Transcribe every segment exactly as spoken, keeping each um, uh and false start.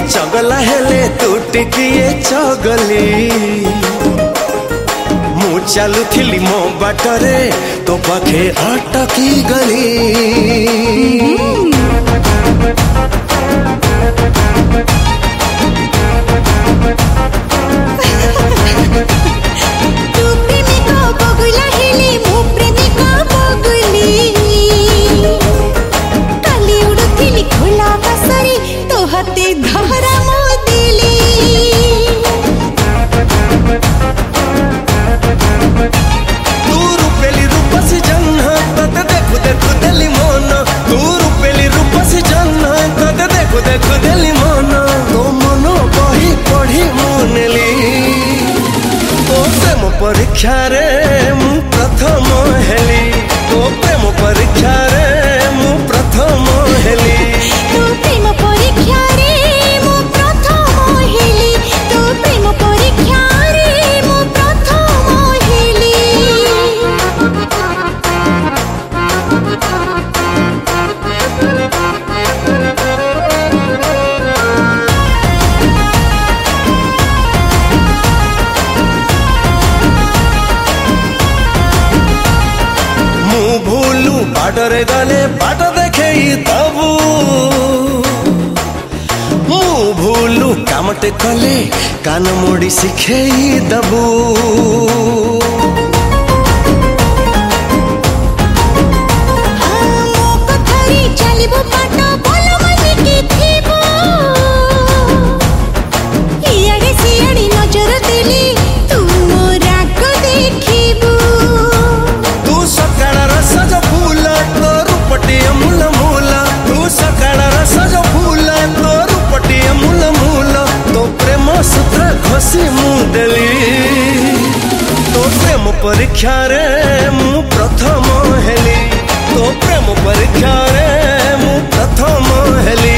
चगला हेले तू टिकिए चगली मु चलुथिली मो बाटरे तो पाखे अटकी गली परीक्षा रे मु प्रथम हेली तो प्रेम परीक्षा रे मु प्रथम हेली तो प्रेम परीक्षा रे मु प्रथम हेली तो प्रेम परीक्षा रे मु प्रथम हेली बाटरे गले बाट देखे दबू मु भूलू कामटे कले कान मोड़ी शिखे दबू तो प्रेम परीक्षा रे मु प्रथम हेली तो प्रेम परीक्षा रे मु प्रथम हेली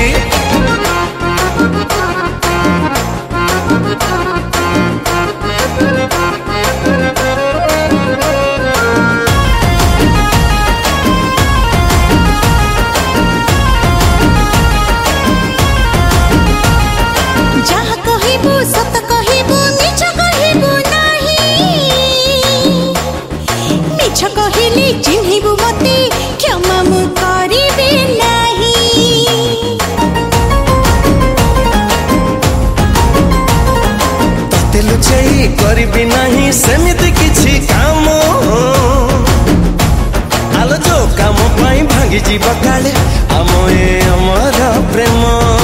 चिन्हिबु मते क्षमा मु करिबे नाही तते लुचेई करिबे नाही सेमिति किछि काम आलो जो काम पाई भांगी जीव काले आम ए अमर प्रेम।